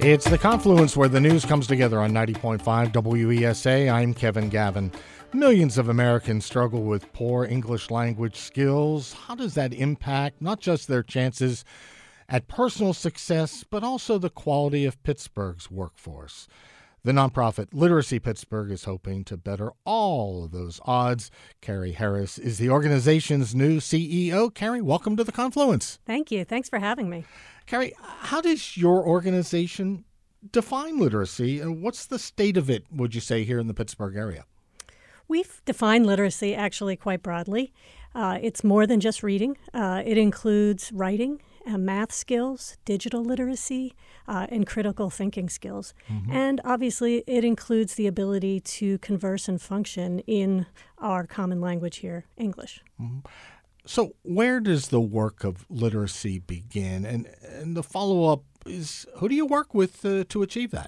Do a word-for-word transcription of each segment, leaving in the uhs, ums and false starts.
It's the confluence where the news comes together on ninety point five W E S A. I'm Kevin Gavin. Millions of Americans struggle with poor English language skills. How does that impact not just their chances at personal success, but also the quality of Pittsburgh's workforce? The nonprofit Literacy Pittsburgh is hoping to better all of those odds. Carrie Harris is the organization's new C E O. Carrie, welcome to the confluence. Thank you. Thanks for having me. Carrie, how does your organization define literacy, and what's the state of it, would you say, here in the Pittsburgh area? We've defined literacy actually quite broadly. Uh, it's more than just reading. Uh, it includes writing, uh, math skills, digital literacy, uh, and critical thinking skills. Mm-hmm. And obviously, it includes the ability to converse and function in our common language here, English. Mm-hmm. So where does the work of literacy begin? And, and the follow-up is, who do you work with uh, to achieve that?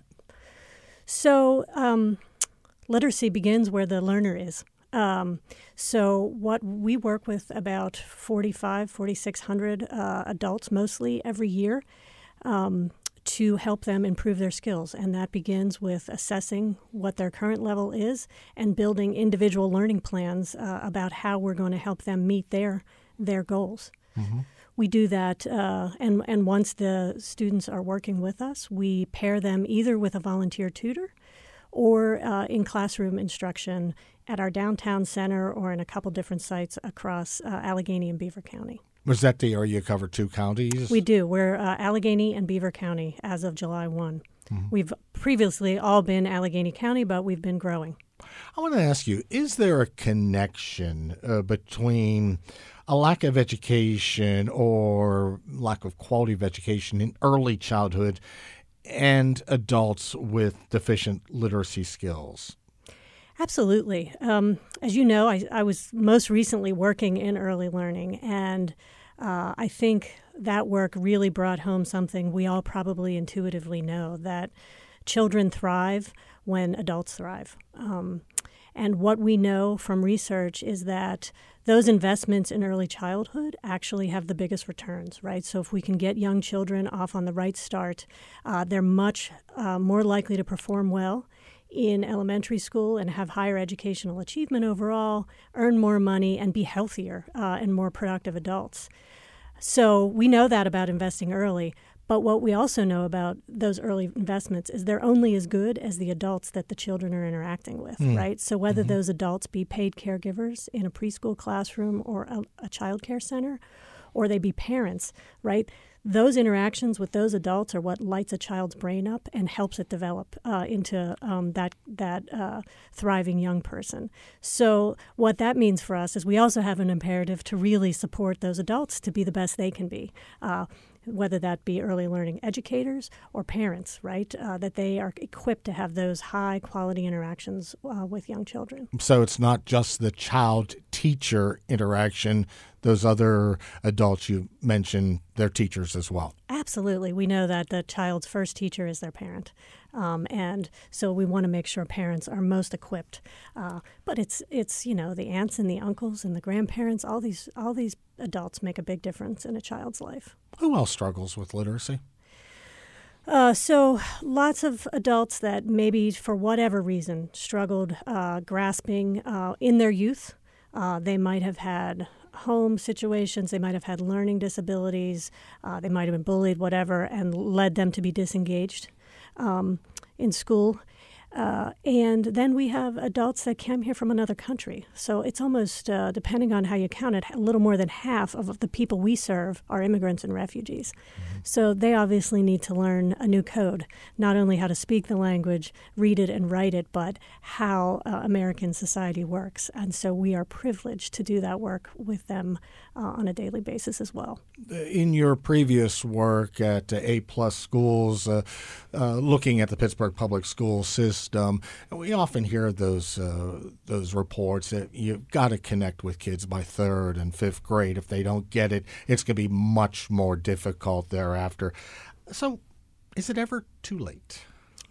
So um, literacy begins where the learner is. Um, so what we work with about forty-five, forty-six hundred uh, adults mostly every year um, to help them improve their skills. And that begins with assessing what their current level is and building individual learning plans uh, about how we're going to help them meet their their goals. Mm-hmm. We do that, uh, and, and once the students are working with us, we pair them either with a volunteer tutor or uh, in classroom instruction at our downtown center or in a couple different sites across uh, Allegheny and Beaver County. Was that the area you cover two counties? We do. We're uh, Allegheny and Beaver County as of July first. Mm-hmm. We've previously all been Allegheny County, but we've been growing. I want to ask you, is there a connection uh, between a lack of education or lack of quality of education in early childhood and adults with deficient literacy skills? Absolutely. Um, as you know, I, I was most recently working in early learning, and uh, I think that work really brought home something we all probably intuitively know, that children thrive when adults thrive. Um, and what we know from research is that those investments in early childhood actually have the biggest returns, right? So if we can get young children off on the right start, uh, they're much uh, more likely to perform well in elementary school and have higher educational achievement overall, earn more money, and be healthier uh, and more productive adults. So we know that about investing early. But what we also know about those early investments is they're only as good as the adults that the children are interacting with, mm. right? So whether mm-hmm. those adults be paid caregivers in a preschool classroom or a, a child care center, or they be parents, right? Those interactions with those adults are what lights a child's brain up and helps it develop uh, into um, that that uh, thriving young person. So what that means for us is we also have an imperative to really support those adults to be the best they can be. Uh, whether that be early learning educators or parents, right, uh, that they are equipped to have those high-quality interactions uh, with young children. So it's not just the child-teacher interaction. Those other adults you mentioned, they're teachers as well. Absolutely. We know that the child's first teacher is their parent. Um, and so we want to make sure parents are most equipped. Uh, but it's, it's you know, the aunts and the uncles and the grandparents, all these all these adults make a big difference in a child's life. Who else struggles with literacy? Uh, so lots of adults that maybe for whatever reason struggled uh, grasping uh, in their youth. Uh, they might have had home situations, they might have had learning disabilities, uh, they might have been bullied, whatever, and led them to be disengaged um, in school. Uh, and then we have adults that came here from another country. So it's almost, uh, depending on how you count it, a little more than half of the people we serve are immigrants and refugees. Mm-hmm. So they obviously need to learn a new code, not only how to speak the language, read it and write it, but how uh, American society works. And so we are privileged to do that work with them uh, on a daily basis as well. In your previous work at uh, A-plus schools, uh, uh, looking at the Pittsburgh public school system, Um, we often hear those uh, those reports that you've got to connect with kids by third and fifth grade. If they don't get it, it's going to be much more difficult thereafter. So is it ever too late?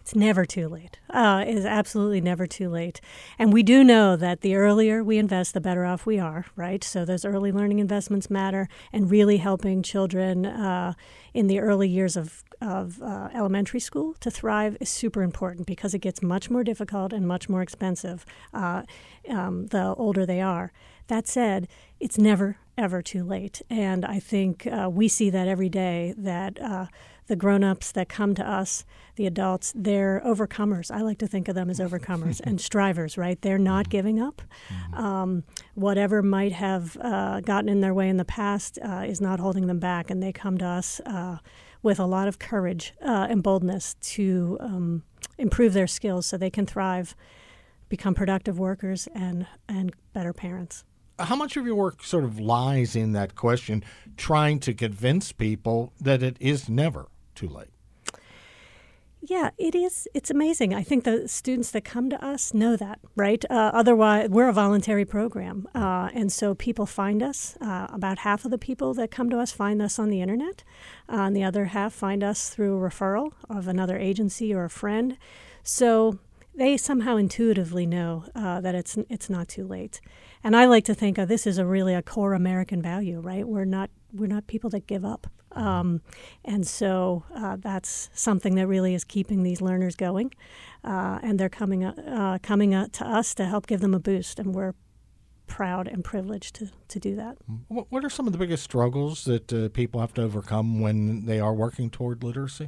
It's never too late. Uh, it is absolutely never too late. And we do know that the earlier we invest, the better off we are, right? So those early learning investments matter, and really helping children uh, in the early years of, of uh, elementary school to thrive is super important, because it gets much more difficult and much more expensive uh, um, the older they are. That said, it's never, ever too late. And I think uh, we see that every day, that uh, the grown-ups that come to us, the adults, they're overcomers. I like to think of them as overcomers and strivers, right? They're not giving up. Um, whatever might have uh, gotten in their way in the past uh, is not holding them back, and they come to us uh, with a lot of courage uh, and boldness to um, improve their skills so they can thrive, become productive workers, and, and better parents. How much of your work sort of lies in that question, trying to convince people that it is never too late? Yeah, it is. It's amazing. I think the students that come to us know that, right? Uh, otherwise, we're a voluntary program. Uh, and so people find us. Uh, about half of the people that come to us find us on the internet. Uh, and the other half find us through a referral of another agency or a friend. So they somehow intuitively know uh, that it's it's not too late. And I like to think of this as a really a core American value, right? We're not we're not people that give up. Um, and so uh, that's something that really is keeping these learners going. Uh, and they're coming uh, coming uh, to us to help give them a boost. And we're proud and privileged to, to do that. What are some of the biggest struggles that uh, people have to overcome when they are working toward literacy?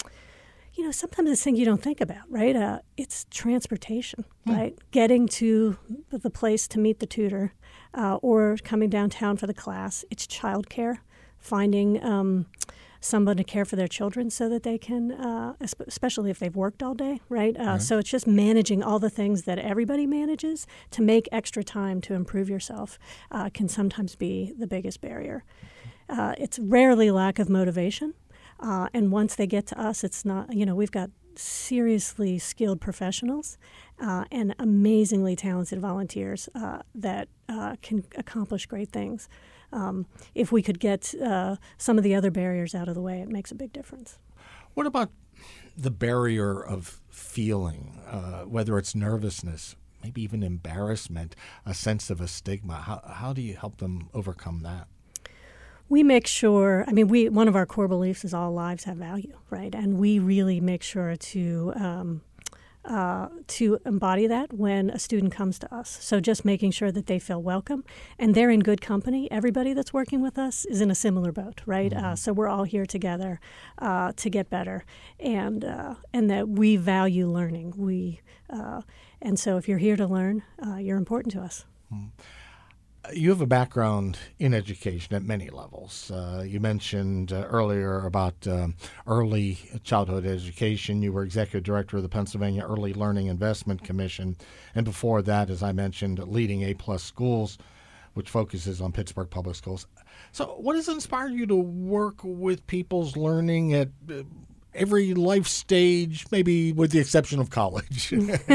You know, sometimes it's things you don't think about, right? Uh, it's transportation, hmm. right? Getting to the place to meet the tutor uh, or coming downtown for the class. It's childcare, finding um, someone to care for their children so that they can, uh, especially if they've worked all day, right? Uh, right? So it's just managing all the things that everybody manages to make extra time to improve yourself uh, can sometimes be the biggest barrier. Uh, it's rarely lack of motivation. Uh, and once they get to us, it's not, you know, we've got seriously skilled professionals uh, and amazingly talented volunteers uh, that uh, can accomplish great things. Um, if we could get uh, some of the other barriers out of the way, it makes a big difference. What about the barrier of feeling, uh, whether it's nervousness, maybe even embarrassment, a sense of a stigma? How, how do you help them overcome that? We make sure, I mean, we one of our core beliefs is all lives have value, right? And we really make sure to um, uh, to embody that when a student comes to us. So just making sure that they feel welcome and they're in good company. Everybody that's working with us is in a similar boat, right? Mm-hmm. Uh, so we're all here together uh, to get better, and uh, and that we value learning. We uh, and so if you're here to learn, uh, you're important to us. Mm-hmm. You have a background in education at many levels. Uh, you mentioned uh, earlier about um, early childhood education. You were executive director of the Pennsylvania Early Learning Investment Commission. And before that, as I mentioned, leading A-plus schools, which focuses on Pittsburgh public schools. So what has inspired you to work with people's learning at uh, every life stage, maybe with the exception of college?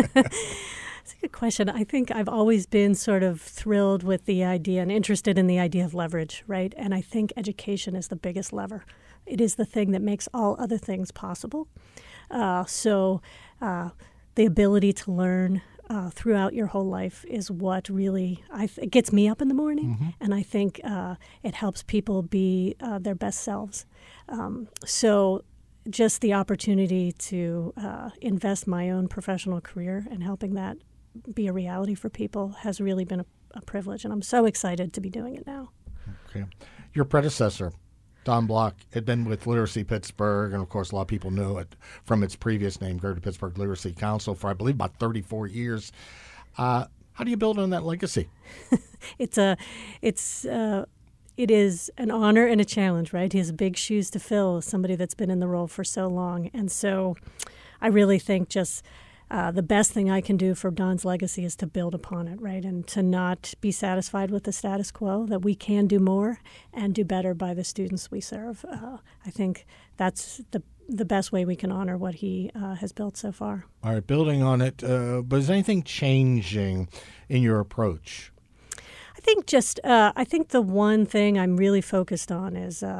That's a good question. I think I've always been sort of thrilled with the idea and interested in the idea of leverage, right? And I think education is the biggest lever. It is the thing that makes all other things possible. Uh, so uh, the ability to learn uh, throughout your whole life is what really I th- it gets me up in the morning, mm-hmm. and I think uh, it helps people be uh, their best selves. Um, so just the opportunity to uh, invest my own professional career and helping that be a reality for people has really been a, a privilege, and I'm so excited to be doing it now. Okay. Your predecessor, Don Block, had been with Literacy Pittsburgh, and of course a lot of people know it from its previous name, Greater Pittsburgh Literacy Council, for I believe about thirty-four years. Uh, how do you build on that legacy? it's a, it's uh, it is an honor and a challenge, right? He has big shoes to fill as somebody that's been in the role for so long, and so I really think just Uh, the best thing I can do for Don's legacy is to build upon it, right, and to not be satisfied with the status quo, that we can do more and do better by the students we serve. Uh, I think that's the the best way we can honor what he uh, has built so far. All right, building on it, uh, but is anything changing in your approach? I think just, uh, I think the one thing I'm really focused on is uh,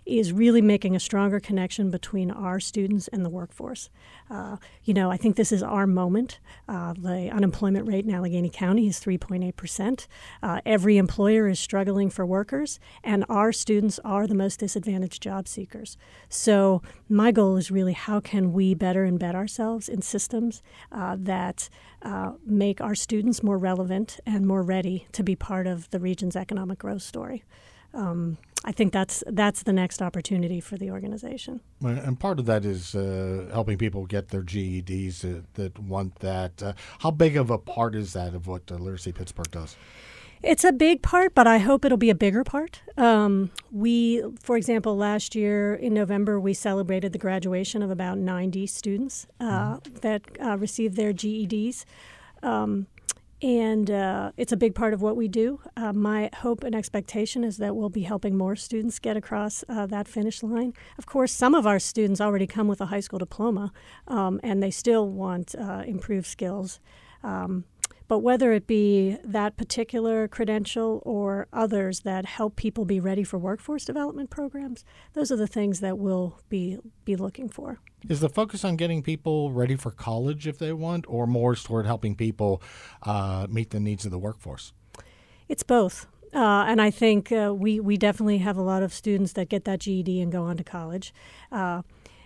is really making a stronger connection between our students and the workforce. Uh, you know, I think this is our moment. Uh, the unemployment rate in Allegheny County is three point eight percent. Uh, every employer is struggling for workers, and our students are the most disadvantaged job seekers. So my goal is really how can we better embed ourselves in systems uh, that uh, make our students more relevant and more ready to be part of the region's economic growth story. Um, I think that's that's the next opportunity for the organization. And part of that is uh, helping people get their G E Ds uh, that want that. Uh, how big of a part is that of what uh, Literacy Pittsburgh does? It's a big part, but I hope it'll be a bigger part. Um, we, for example, last year in November, we celebrated the graduation of about ninety students uh, mm-hmm. that uh, received their G E Ds. Um, And uh, it's a big part of what we do. Uh, my hope and expectation is that we'll be helping more students get across uh, that finish line. Of course, some of our students already come with a high school diploma, um, and they still want uh, improved skills. Um, but whether it be that particular credential or others that help people be ready for workforce development programs, those are the things that we'll be be looking for. Is the focus on getting people ready for college if they want, or more toward helping people uh, meet the needs of the workforce? It's both. Uh, and I think uh, we, we definitely have a lot of students that get that G E D and go on to college. Uh,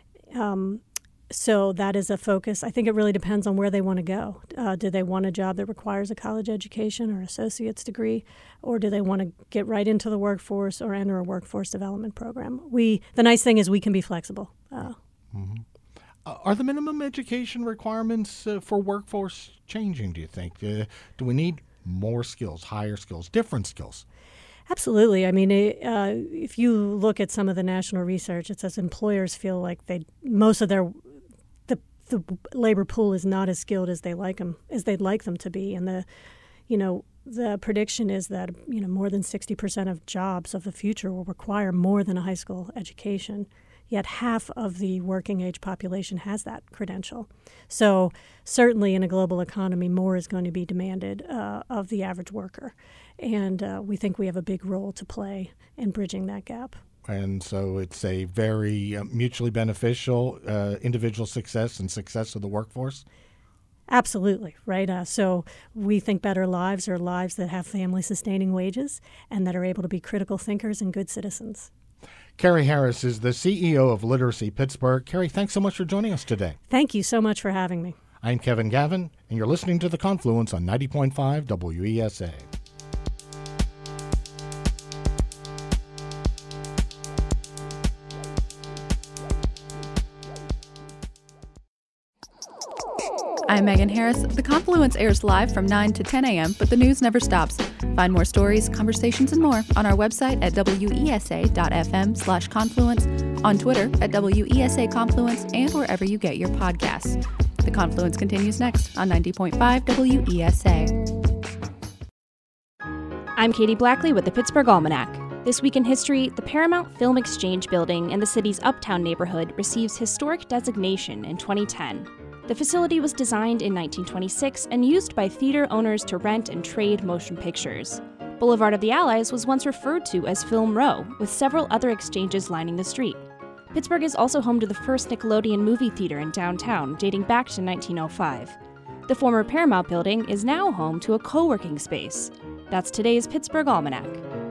um, so that is a focus. I think it really depends on where they want to go. Uh, do they want a job that requires a college education or associate's degree, or do they want to get right into the workforce or enter a workforce development program? We the nice thing is we can be flexible. Uh, mm-hmm. uh, are the minimum education requirements uh, for workforce changing, do you think? Uh, do we need more skills, higher skills, different skills? Absolutely. I mean, it, uh, if you look at some of the national research, it says employers feel like they most of their the the labor pool is not as skilled as they like them as they'd like them to be, and the you know the prediction is that you know more than sixty percent of jobs of the future will require more than a high school education. Yet half of the working age population has that credential. So certainly in a global economy, more is going to be demanded uh, of the average worker. And uh, we think we have a big role to play in bridging that gap. And so it's a very uh, mutually beneficial uh, individual success and success of the workforce? Absolutely, right? Uh, so we think better lives are lives that have family-sustaining wages and that are able to be critical thinkers and good citizens. Carrie Harris is the C E O of Literacy Pittsburgh. Carrie, thanks so much for joining us today. Thank you so much for having me. I'm Kevin Gavin, and you're listening to The Confluence on ninety point five W E S A. I'm Megan Harris. The Confluence airs live from nine to ten a.m., but the news never stops. Find more stories, conversations, and more on our website at W E S A dot F M slash confluence, on Twitter at W E S A Confluence, and wherever you get your podcasts. The Confluence continues next on ninety point five W E S A. I'm Katie Blackley with the Pittsburgh Almanac. This week in history, the Paramount Film Exchange building in the city's Uptown neighborhood receives historic designation in twenty ten. The facility was designed in nineteen twenty-six and used by theater owners to rent and trade motion pictures. Boulevard of the Allies was once referred to as Film Row, with several other exchanges lining the street. Pittsburgh is also home to the first Nickelodeon movie theater in downtown, dating back to nineteen oh five. The former Paramount building is now home to a co-working space. That's today's Pittsburgh Almanac.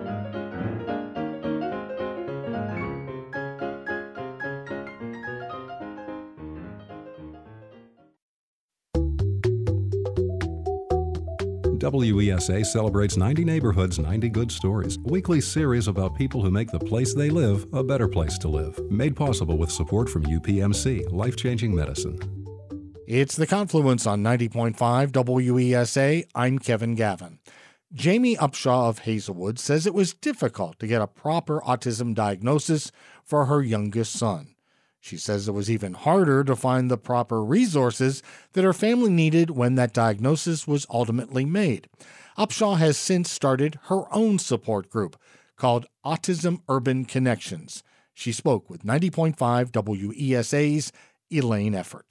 W E S A celebrates ninety Neighborhoods, ninety Good Stories, a weekly series about people who make the place they live a better place to live. Made possible with support from U P M C, Life-Changing Medicine. It's The Confluence on ninety point five W E S A. I'm Kevin Gavin. Jamie Upshaw of Hazelwood says it was difficult to get a proper autism diagnosis for her youngest son. She says it was even harder to find the proper resources that her family needed when that diagnosis was ultimately made. Upshaw has since started her own support group called Autism Urban Connections. She spoke with ninety point five W E S A's Elaine Effort.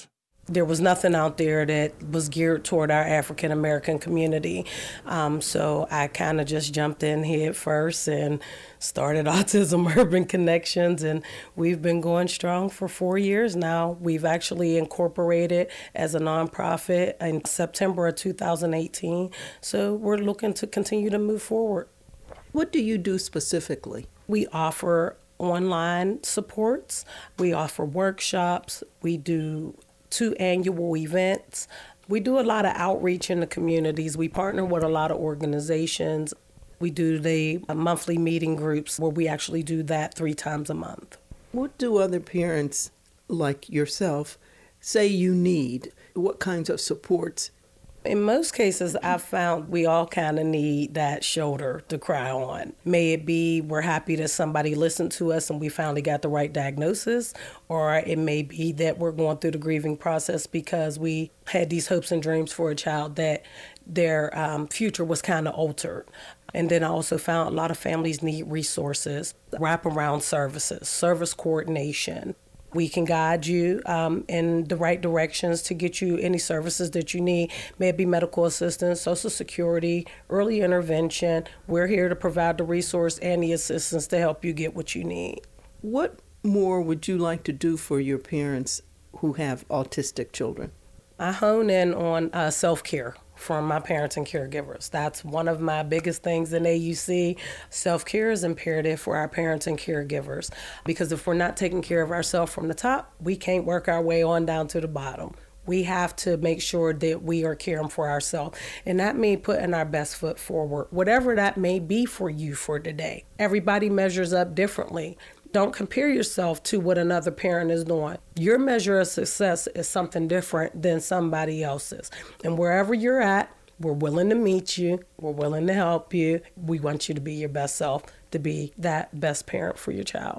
There was nothing out there that was geared toward our African American community. Um, so I kind of just jumped in head first and started Autism Urban Connections, and we've been going strong for four years now. We've actually incorporated as a nonprofit in September of two thousand eighteen. So we're looking to continue to move forward. What do you do specifically? We offer online supports. We offer workshops. We do two annual events. We do a lot of outreach in the communities. We partner with a lot of organizations. We do the monthly meeting groups where we actually do that three times a month. What do other parents like yourself say you need? What kinds of supports? In most cases, I've found we all kind of need that shoulder to cry on. May it be we're happy that somebody listened to us and we finally got the right diagnosis, or it may be that we're going through the grieving process because we had these hopes and dreams for a child that their um, future was kind of altered. And then I also found a lot of families need resources, wraparound services, service coordination. We can guide you um, in the right directions to get you any services that you need, maybe medical assistance, Social Security, early intervention. We're here to provide the resource and the assistance to help you get what you need. What more would you like to do for your parents who have autistic children? I hone in on uh, self-care from my parents and caregivers. That's one of my biggest things in A U C. Self-care is imperative for our parents and caregivers, because if we're not taking care of ourselves from the top, we can't work our way on down to the bottom. We have to make sure that we are caring for ourselves. And that means putting our best foot forward, whatever that may be for you for today. Everybody measures up differently. Don't compare yourself to what another parent is doing. Your measure of success is something different than somebody else's. And wherever you're at, we're willing to meet you. We're willing to help you. We want you to be your best self, to be that best parent for your child.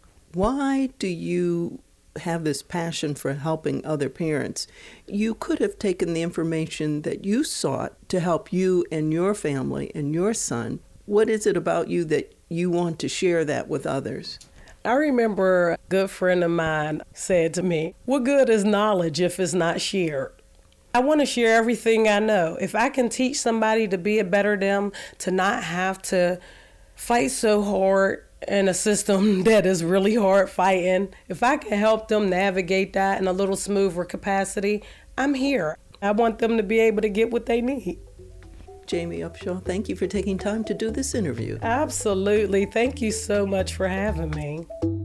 Why do you have this passion for helping other parents? You could have taken the information that you sought to help you and your family and your son. What is it about you that you want to share that with others? I remember a good friend of mine said to me, what good is knowledge if it's not shared? I want to share everything I know. If I can teach somebody to be a better them, to not have to fight so hard in a system that is really hard fighting, if I can help them navigate that in a little smoother capacity, I'm here. I want them to be able to get what they need. Jamie Upshaw, thank you for taking time to do this interview. Absolutely. Thank you so much for having me.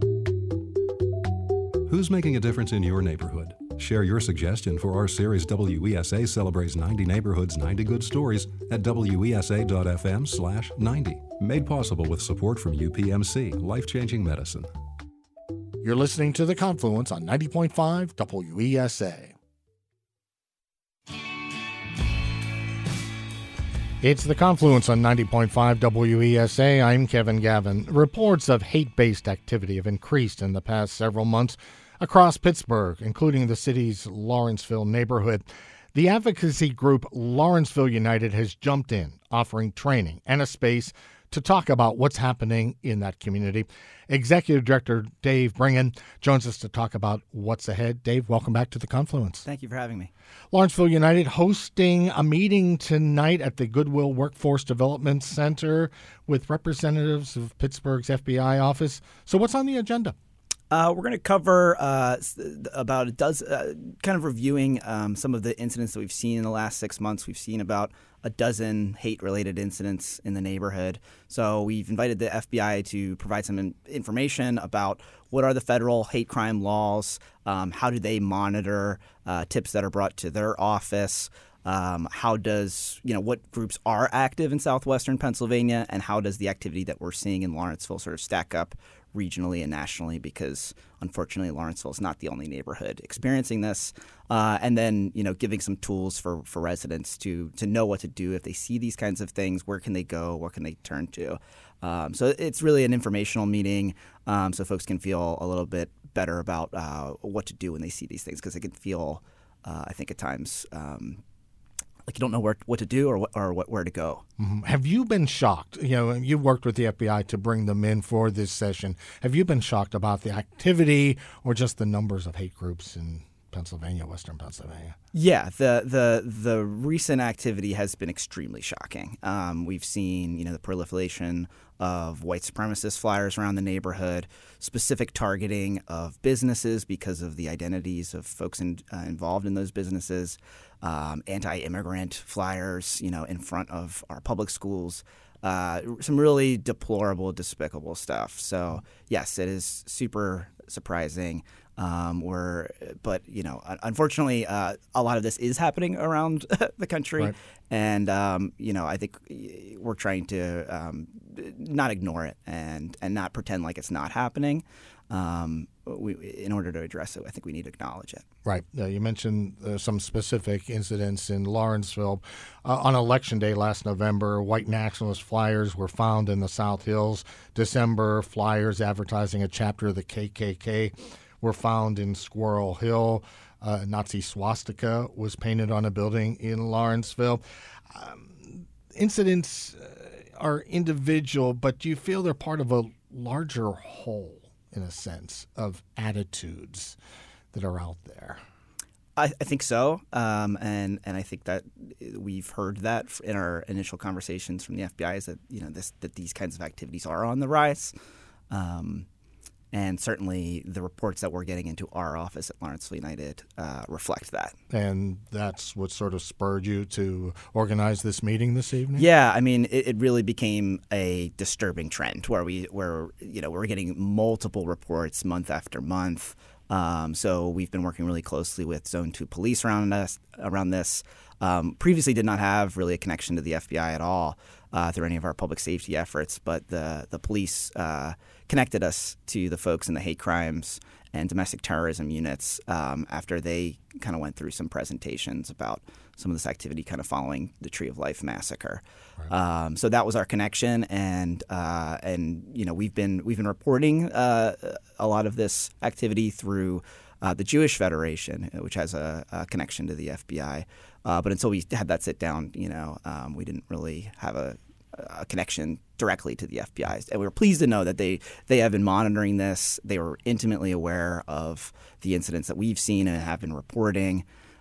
Who's making a difference in your neighborhood? Share your suggestion for our series W E S A Celebrates ninety Neighborhoods, ninety Good Stories at W E S A dot F M slash ninety. Made possible with support from U P M C, Life-Changing Medicine. You're listening to The Confluence on ninety point five W E S A. It's The Confluence on ninety point five W E S A. I'm Kevin Gavin. Reports of hate-based activity have increased in the past several months across Pittsburgh, including the city's Lawrenceville neighborhood. The advocacy group Lawrenceville United has jumped in, offering training and a space to talk about what's happening in that community. Executive Director Dave Bringen joins us to talk about what's ahead. Dave, welcome back to The Confluence. Thank you for having me. Lawrenceville United hosting a meeting tonight at the Goodwill Workforce Development Center with representatives of Pittsburgh's F B I office. So what's on the agenda? Uh, we're going to cover uh, about a dozen, uh, kind of reviewing um, some of the incidents that we've seen in the last six months. We've seen about a dozen hate-related incidents in the neighborhood. So we've invited the F B I to provide some in- information about what are the federal hate crime laws, um, how do they monitor uh, tips that are brought to their office, um, how does, you know, what groups are active in southwestern Pennsylvania, and how does the activity that we're seeing in Lawrenceville sort of stack up regionally and nationally, because unfortunately Lawrenceville is not the only neighborhood experiencing this. Uh, and then, you know, giving some tools for, for residents to to know what to do if they see these kinds of things. Where can they go? What can they turn to? Um, so it's really an informational meeting, um, so folks can feel a little bit better about uh, what to do when they see these things, because they can feel, uh, I think at times, um, like you don't know where what to do or what, or what, where to go. Mm-hmm. Have you been shocked? You know, you worked with the F B I to bring them in for this session. Have you been shocked about the activity or just the numbers of hate groups in Pennsylvania, Western Pennsylvania. Yeah, the the the recent activity has been extremely shocking. Um, we've seen, you know, the proliferation of white supremacist flyers around the neighborhood, specific targeting of businesses because of the identities of folks in, uh, involved in those businesses, um, anti-immigrant flyers, you know, in front of our public schools. Uh, some really deplorable, despicable stuff. So yes, it is super surprising. Um, we're, but you know, unfortunately, uh, a lot of this is happening around the country, Right. and um, you know, I think we're trying to um, not ignore it and and not pretend like it's not happening. Um, we, in order to address it, I think we need to acknowledge it. Right. Uh, you mentioned uh, some specific incidents in Lawrenceville. Uh, on Election Day last November, white nationalist flyers were found in the South Hills. December, flyers advertising a chapter of the K K K were found in Squirrel Hill. Uh, Nazi swastika was painted on a building in Lawrenceville. Um, incidents uh, are individual, but do you feel they're part of a larger whole, in a sense, of attitudes that are out there? I, I think so, um, and and I think that we've heard that in our initial conversations from the F B I is that you know this that these kinds of activities are on the rise. Um, And certainly the reports that we're getting into our office at Lawrenceville United uh, reflect that. And that's what sort of spurred you to organize this meeting this evening? Yeah, I mean, it, it really became a disturbing trend where we, where you know, we're getting multiple reports month after month. Um, so we've been working really closely with Zone Two Police around us around this. Um, previously, did not have really a connection to the F B I at all uh, through any of our public safety efforts, but the the police uh, connected us to the folks in the hate crimes and domestic terrorism units um, after they kind of went through some presentations about some of this activity, kind of following the Tree of Life massacre. Right. Um, so that was our connection, and uh, and you know we've been we've been reporting uh, a lot of this activity through uh, the Jewish Federation, which has a, a connection to the F B I. Uh, but until we had that sit down, you know, um, we didn't really have a, a connection directly to the F B I. And we were pleased to know that they, they have been monitoring this. They were intimately aware of the incidents that we've seen and have been reporting.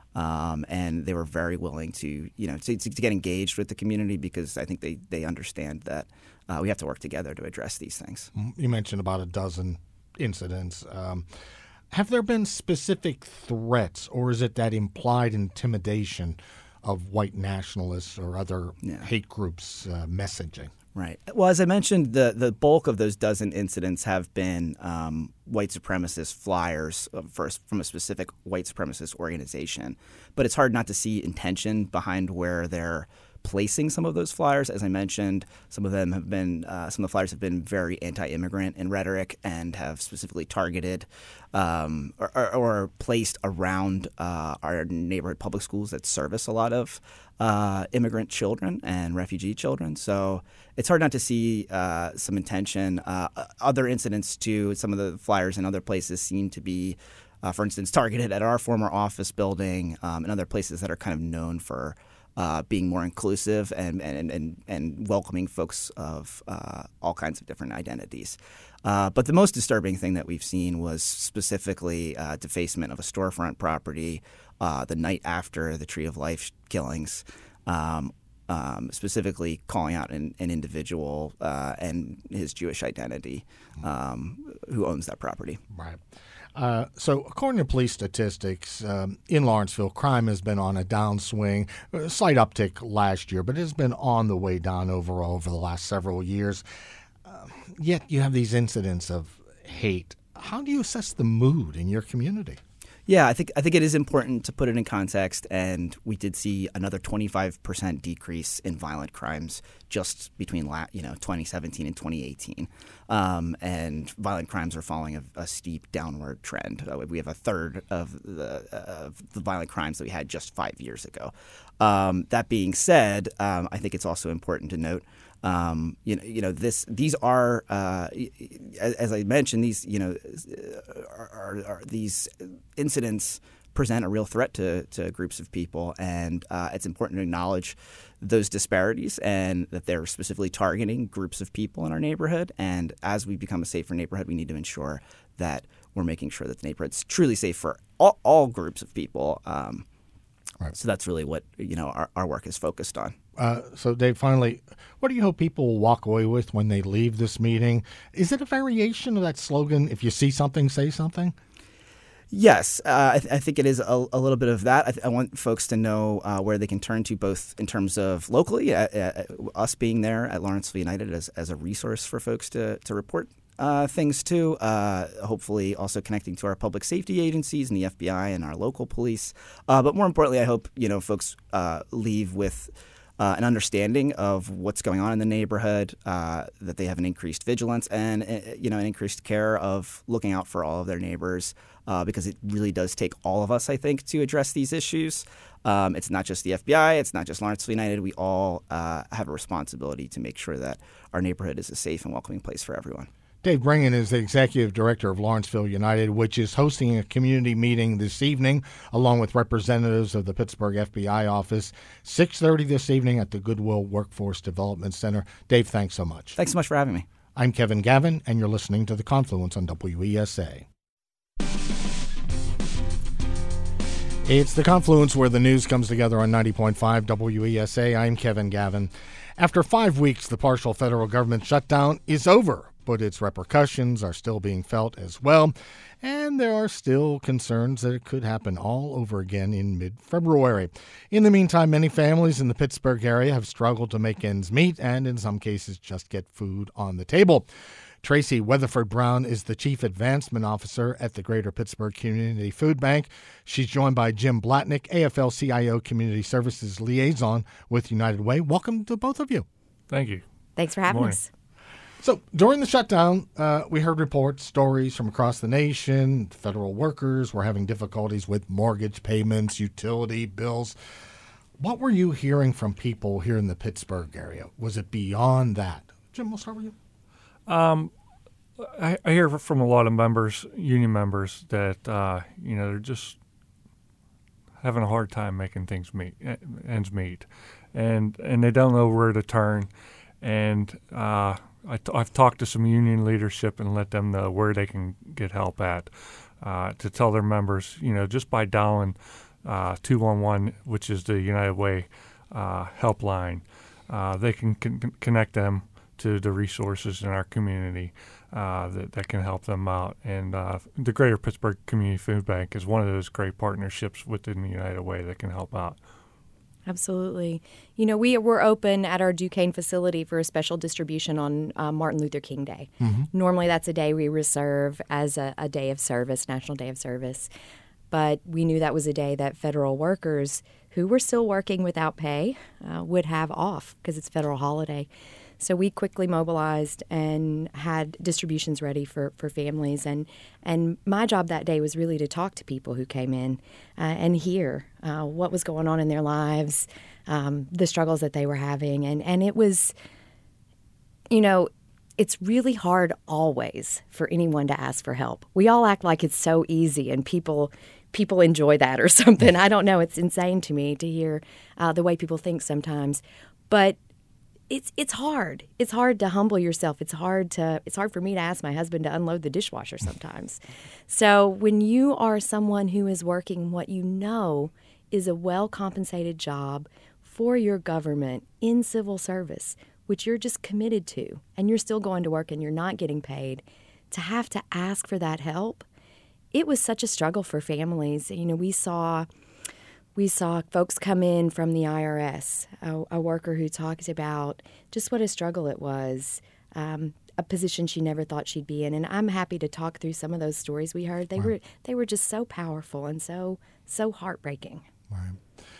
Um, and they were very willing to, you know, to, to get engaged with the community because I think they, they understand that uh, we have to work together to address these things. You mentioned about a dozen incidents. Um, Have there been specific threats, or is it that implied intimidation of white nationalists or other yeah. hate groups uh, messaging? Right. Well, as I mentioned, the, the bulk of those dozen incidents have been um, white supremacist flyers first from a specific white supremacist organization. But it's hard not to see intention behind where they're placing some of those flyers. As I mentioned, some of them have been, uh, some of the flyers have been very anti-immigrant in rhetoric and have specifically targeted um, or, or, or placed around uh, our neighborhood public schools that service a lot of uh, immigrant children and refugee children. So it's hard not to see uh, some intention. Uh, other incidents too, some of the flyers in other places seem to be, uh, for instance, targeted at our former office building um, and other places that are kind of known for Uh, being more inclusive and, and, and, and welcoming folks of uh, all kinds of different identities. Uh, but the most disturbing thing that we've seen was specifically uh, defacement of a storefront property uh, the night after the Tree of Life killings, um, um, specifically calling out an, an individual uh, and his Jewish identity um, who owns that property. Right. Uh, so according to police statistics, um, in Lawrenceville, crime has been on a downswing, a slight uptick last year, but it has been on the way down overall over the last several years. Uh, yet you have these incidents of hate. How do you assess the mood in your community? Yeah, I think I think it is important to put it in context, and we did see another twenty-five percent decrease in violent crimes just between you know twenty seventeen and twenty eighteen, um, and violent crimes are following a, a steep downward trend. Uh, we have a third of the of the violent crimes that we had just five years ago. Um, that being said, um, I think it's also important to note. Um, you know, you know, this. These are, uh, as, as I mentioned, these, you know, are, are, are these incidents present a real threat to, to groups of people. And uh, it's important to acknowledge those disparities and that they're specifically targeting groups of people in our neighborhood. And as we become a safer neighborhood, we need to ensure that we're making sure that the neighborhood's truly safe for all, all groups of people. Um, right. So that's really what you know our, our work is focused on. Uh, so, Dave, finally, what do you hope people will walk away with when they leave this meeting? Is it a variation of that slogan, if you see something, say something? Yes, uh, I, th- I think it is a, a little bit of that. I, th- I want folks to know uh, where they can turn to, both in terms of locally, uh, uh, us being there at Lawrenceville United as, as a resource for folks to, to report uh, things to, uh, hopefully also connecting to our public safety agencies and the F B I and our local police. Uh, but more importantly, I hope you know folks uh, leave with Uh, an understanding of what's going on in the neighborhood, uh, that they have an increased vigilance and uh, you know an increased care of looking out for all of their neighbors, uh, because it really does take all of us, I think, to address these issues. Um, it's not just the F B I, it's not just Lawrenceville United. We all uh, have a responsibility to make sure that our neighborhood is a safe and welcoming place for everyone. Dave Bringen is the executive director of Lawrenceville United, which is hosting a community meeting this evening, along with representatives of the Pittsburgh F B I office, six thirty this evening at the Goodwill Workforce Development Center. Dave, thanks so much. Thanks so much for having me. I'm Kevin Gavin, and you're listening to The Confluence on W E S A. It's The Confluence, where the news comes together on ninety point five W E S A. I'm Kevin Gavin. After five weeks, the partial federal government shutdown is over, but its repercussions are still being felt as well, and there are still concerns that it could happen all over again in mid-February. In the meantime, many families in the Pittsburgh area have struggled to make ends meet and, in some cases, just get food on the table. Tracy Weatherford Brown is the Chief Advancement Officer at the Greater Pittsburgh Community Food Bank. She's joined by Jim Blatnick, A F L C I O Community Services Liaison with United Way. Welcome to both of you. Thank you. Thanks for having us. So during the shutdown, uh, we heard reports, stories from across the nation. Federal workers were having difficulties with mortgage payments, utility bills. What were you hearing from people here in the Pittsburgh area? Was it beyond that? Jim, we'll start with you. Um, I, I hear from a lot of members, union members, that uh, you know they're just having a hard time making things meet, ends meet, and and they don't know where to turn. And uh, I t- I've talked to some union leadership and let them know where they can get help at, uh, to tell their members, you know, just by dialing uh, two one one, which is the United Way uh, helpline, uh, they can con- connect them to the resources in our community uh, that, that can help them out. And uh, the Greater Pittsburgh Community Food Bank is one of those great partnerships within the United Way that can help out. Absolutely. You know, we were open at our Duquesne facility for a special distribution on uh, Martin Luther King Day. Mm-hmm. Normally that's a day we reserve as a, a day of service, National Day of Service. But we knew that was a day that federal workers who were still working without pay uh, would have off because it's a federal holiday. So we quickly mobilized and had distributions ready for, for families. And, and my job that day was really to talk to people who came in uh, and hear uh, what was going on in their lives, um, the struggles that they were having. And, and it was, you know, it's really hard always for anyone to ask for help. We all act like it's so easy and people people enjoy that or something. I don't know. It's insane to me to hear uh, the way people think sometimes. But It's it's hard. It's hard to humble yourself. It's hard to it's hard for me to ask my husband to unload the dishwasher sometimes. So when you are someone who is working what you know is a well-compensated job for your government in civil service, which you're just committed to, and you're still going to work and you're not getting paid, to have to ask for that help, it was such a struggle for families. You know, we saw We saw folks come in from the I R S, a, a worker who talked about just what a struggle it was, um, a position she never thought she'd be in. And I'm happy to talk through some of those stories we heard. They right. were they were just so powerful and so so heartbreaking. Right.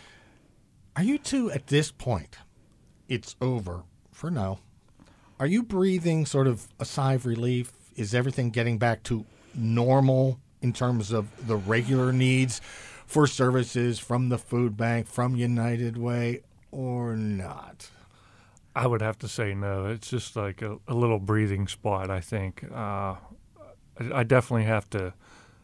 Are you two at this point? It's over for now. Are you breathing sort of a sigh of relief? Is everything getting back to normal in terms of the regular needs for services from the food bank, from United Way, or not? I would have to say no. It's just like a, a little breathing spot, I think. Uh, I, I definitely have to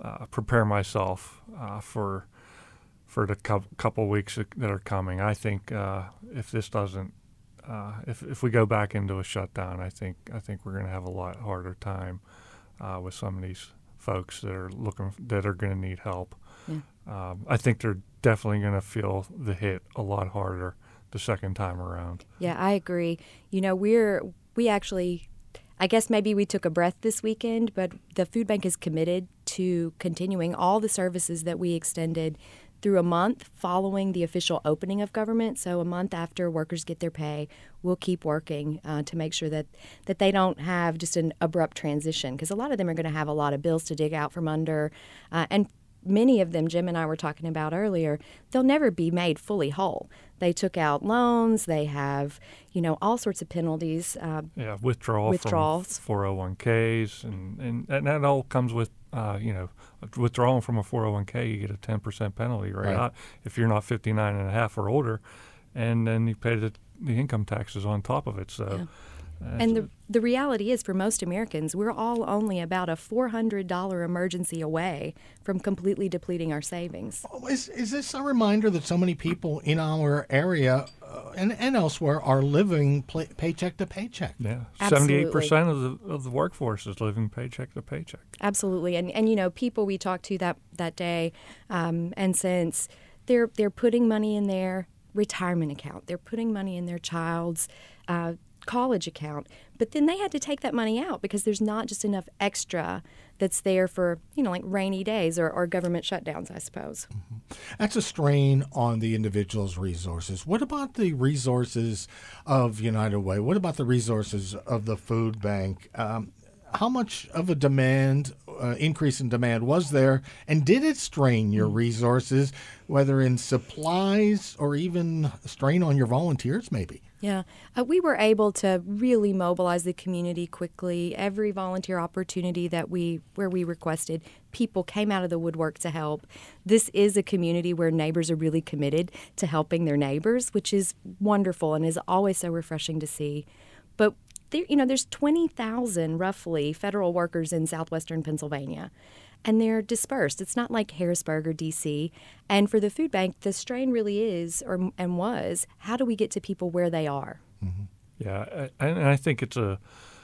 uh, prepare myself uh, for for the co- couple weeks that are coming. I think uh, if this doesn't, uh, if if we go back into a shutdown, I think I think we're going to have a lot harder time uh, with some of these folks that are looking that are going to need help. Yeah. Um, I think they're definitely going to feel the hit a lot harder the second time around. Yeah, I agree. You know, we're we actually. I guess maybe we took a breath this weekend, but the food bank is committed to continuing all the services that we extended through a month following the official opening of government. So a month after workers get their pay, we'll keep working uh, to make sure that, that they don't have just an abrupt transition, because a lot of them are going to have a lot of bills to dig out from under. Uh, and many of them, Jim and I were talking about earlier, they'll never be made fully whole. They took out loans. They have, you know, all sorts of penalties. Uh, yeah, withdrawal withdrawals. from four oh one k's, and, and, and that all comes with, uh, you know, withdrawing from a four oh one k, you get a ten percent penalty right, right. out if you're not fifty-nine and a half or older, and then you pay the, the income taxes on top of it. So. Yeah. And the the reality is, for most Americans, we're all only about a four hundred dollars emergency away from completely depleting our savings. Oh, is, is this a reminder that so many people in our area uh, and, and elsewhere are living play, paycheck to paycheck? Yeah, seventy-eight percent of the of the workforce is living paycheck to paycheck. Absolutely. And, and you know, people we talked to that, that day, um, and since they're, they're putting money in their retirement account, they're putting money in their child's uh college account, but then they had to take that money out because there's not just enough extra that's there for, you know, like rainy days or, or government shutdowns, I suppose. Mm-hmm. That's a strain on the individual's resources. What about the resources of United Way? What about the resources of the food bank? Um, how much of a demand, uh, increase in demand was there, and did it strain your resources, whether in supplies or even strain on your volunteers maybe? Yeah, uh, we were able to really mobilize the community quickly. Every volunteer opportunity that we where we requested, people came out of the woodwork to help. This is a community where neighbors are really committed to helping their neighbors, which is wonderful and is always so refreshing to see. But there, you know, there's twenty thousand roughly federal workers in southwestern Pennsylvania, and they're dispersed. It's not like Harrisburg or D C. And for the food bank, the strain really is, or and was, how do we get to people where they are? Mm-hmm. Yeah, and I think it's a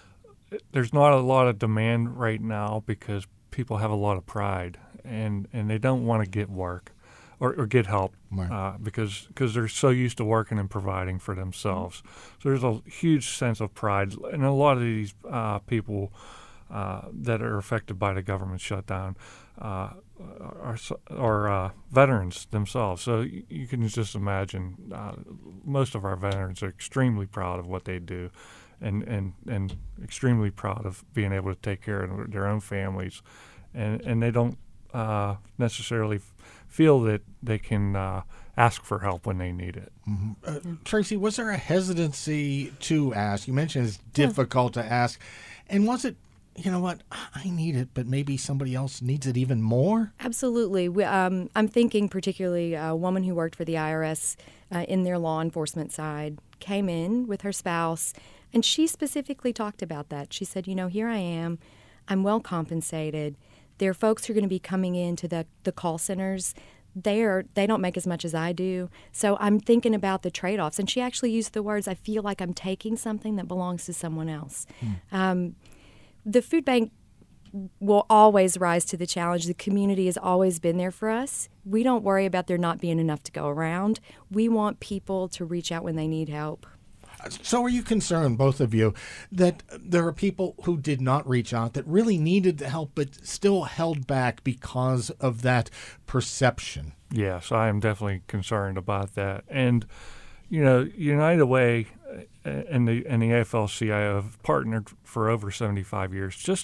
there's not a lot of demand right now because people have a lot of pride, and, and they don't want to get work or, or get help right. uh, because because they're so used to working and providing for themselves. Mm-hmm. So there's a huge sense of pride, and a lot of these uh, people Uh, that are affected by the government shutdown uh, are, are uh, veterans themselves. So you, you can just imagine uh, most of our veterans are extremely proud of what they do and, and, and extremely proud of being able to take care of their own families. And, and they don't uh, necessarily f- feel that they can uh, ask for help when they need it. Mm-hmm. Uh, Tracy, was there a hesitancy to ask? You mentioned it's difficult yeah. to ask. And was it, you know what, I need it, but maybe somebody else needs it even more? Absolutely. We, um, I'm thinking particularly a woman who worked for the I R S uh, in their law enforcement side came in with her spouse, and she specifically talked about that. She said, you know, here I am. I'm well compensated. There are folks who are going to be coming into the, the call centers. They are, they don't make as much as I do. So I'm thinking about the trade-offs. And she actually used the words, I feel like I'm taking something that belongs to someone else. Hmm. Um, The food bank will always rise to the challenge. The community has always been there for us. We don't worry about there not being enough to go around. We want people to reach out when they need help. So are you concerned, both of you, that there are people who did not reach out that really needed the help but still held back because of that perception? Yes, I am definitely concerned about that. And, you know, United Way and the and the A F L C I O have partnered for over seventy-five years just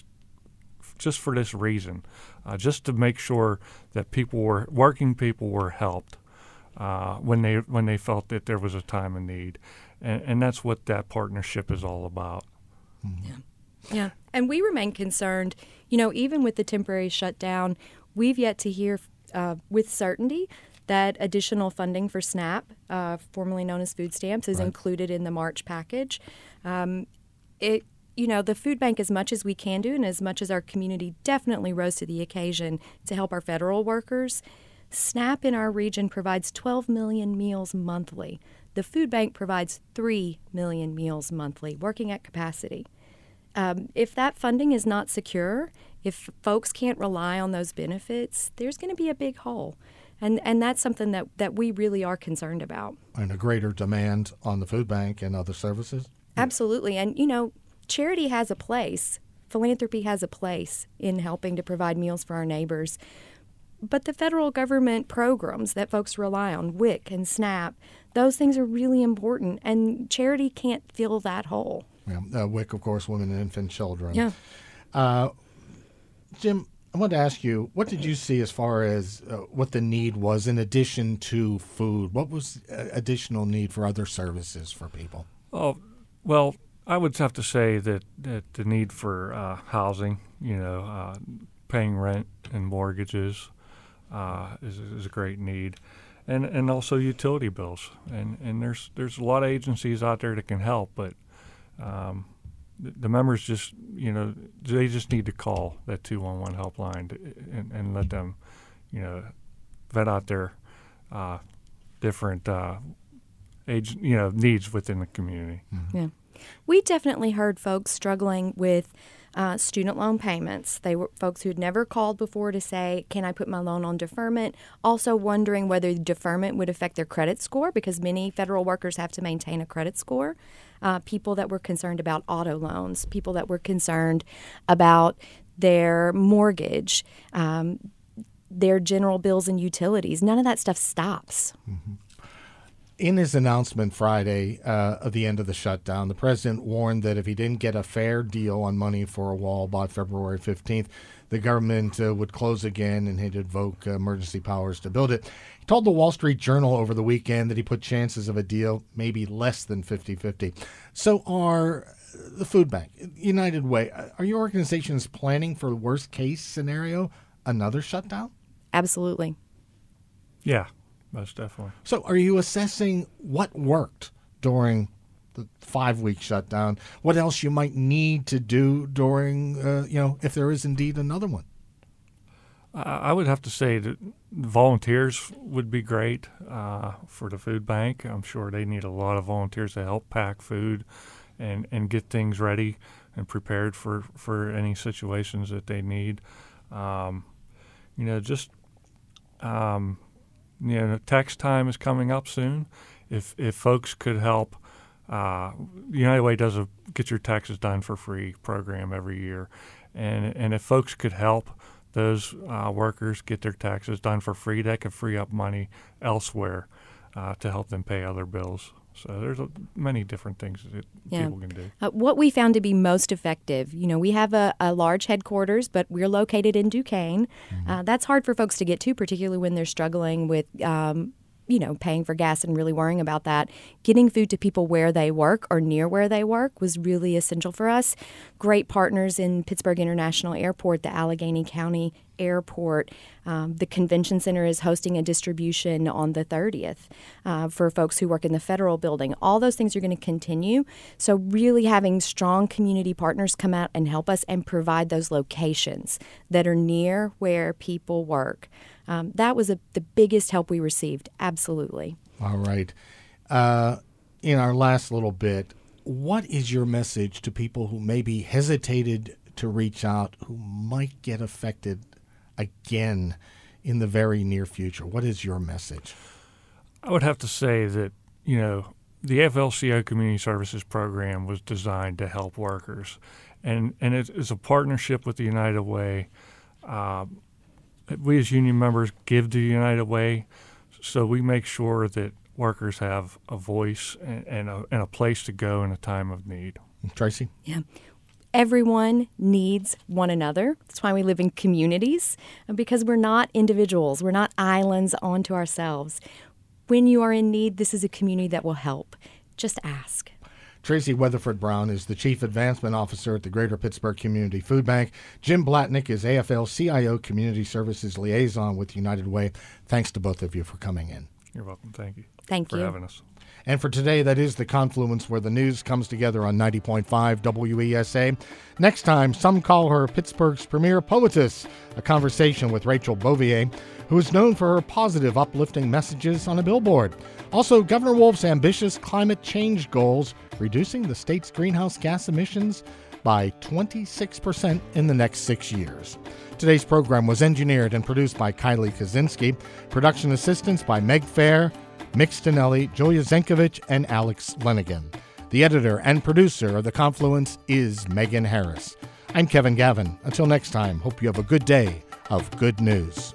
just for this reason, uh, just to make sure that people were working people were helped uh, when they when they felt that there was a time of need, and, and that's what that partnership is all about. Mm-hmm. Yeah, yeah, and we remain concerned. You know, even with the temporary shutdown, we've yet to hear uh, with certainty that additional funding for SNAP, uh, formerly known as food stamps, is right. included in the March package. Um, it you know, the food bank, as much as we can do and as much as our community definitely rose to the occasion to help our federal workers, SNAP in our region provides twelve million meals monthly. The food bank provides three million meals monthly, working at capacity. Um, if that funding is not secure, if folks can't rely on those benefits, there's going to be a big hole. And and that's something that, that we really are concerned about. And a greater demand on the food bank and other services? Absolutely. And, you know, charity has a place. Philanthropy has a place in helping to provide meals for our neighbors. But the federal government programs that folks rely on, W I C and SNAP, those things are really important. And charity can't fill that hole. Yeah, uh, W I C, of course, Women and Infant Children. Yeah. Uh, Jim, I wanted to ask you, what did you see as far as uh, what the need was in addition to food? What was uh, additional need for other services for people? Oh, well, I would have to say that, that the need for uh, housing, you know, uh, paying rent and mortgages uh, is, is a great need. And and also utility bills. And, and there's there's a lot of agencies out there that can help, but um, the, the members just, you know, they just need to call that two one one helpline to, and, and let them, you know, vet out their uh, different uh, age, you know, needs within the community. Mm-hmm. Yeah. We definitely heard folks struggling with uh, student loan payments. They were folks who had never called before to say, can I put my loan on deferment? Also wondering whether deferment would affect their credit score, because many federal workers have to maintain a credit score. Uh, people that were concerned about auto loans, people that were concerned about their mortgage, um, their general bills and utilities. None of that stuff stops. Mm-hmm. In his announcement Friday uh, of the end of the shutdown, the president warned that if he didn't get a fair deal on money for a wall by February fifteenth, the government uh, would close again and he'd invoke uh, emergency powers to build it. He told the Wall Street Journal over the weekend that he put chances of a deal maybe less than fifty-fifty. So are the food bank, United Way, are your organizations planning for the worst case scenario, another shutdown? Absolutely. Yeah. Most definitely. So are you assessing what worked during the five-week shutdown? What else you might need to do during, uh, you know, if there is indeed another one? I would have to say that volunteers would be great uh, for the food bank. I'm sure they need a lot of volunteers to help pack food and, and get things ready and prepared for, for any situations that they need. Um, you know, just... Um, You know, tax time is coming up soon. If if folks could help, uh, United Way does a Get Your Taxes Done for Free program every year, and and if folks could help those uh, workers get their taxes done for free, that could free up money elsewhere uh, to help them pay other bills. So there's a, many different things that yeah. people can do. Uh, what we found to be most effective, you know, we have a, a large headquarters, but we're located in Duquesne. Mm-hmm. Uh, that's hard for folks to get to, particularly when they're struggling with, um, you know, paying for gas and really worrying about that. Getting food to people where they work or near where they work was really essential for us. Great partners in Pittsburgh International Airport, the Allegheny County Airport. Um, the convention center is hosting a distribution on the thirtieth uh, for folks who work in the federal building. All those things are going to continue. So really having strong community partners come out and help us and provide those locations that are near where people work. Um, that was a, the biggest help we received. Absolutely. All right. Uh, in our last little bit, what is your message to people who maybe hesitated to reach out, who might get affected again in the very near future? What is your message? I would have to say that, you know, the F L C O Community Services Program was designed to help workers, and, and it is a partnership with the United Way. Uh, we as union members give to United Way, so we make sure that workers have a voice and, and, a, and a place to go in a time of need. Tracy? Yeah. Everyone needs one another. That's why we live in communities, because we're not individuals. We're not islands onto ourselves. When you are in need, this is a community that will help. Just ask. Tracy Weatherford Brown is the Chief Advancement Officer at the Greater Pittsburgh Community Food Bank. Jim Blatnick is A F L C I O Community Services Liaison with United Way. Thanks to both of you for coming in. You're welcome. Thank you. Thank for you. having us. And for today, that is the Confluence, where the news comes together on ninety point five W E S A. Next time, some call her Pittsburgh's premier poetess, a conversation with Rachel Bouvier, who is known for her positive, uplifting messages on a billboard. Also, Governor Wolf's ambitious climate change goals, reducing the state's greenhouse gas emissions by twenty-six percent in the next six years. Today's program was engineered and produced by Kylie Kaczynski. Production assistance by Meg Fair, Mick Stinelli, Julia Zenkovich, and Alex Lenigan. The editor and producer of The Confluence is Megan Harris. I'm Kevin Gavin. Until next time, hope you have a good day of good news.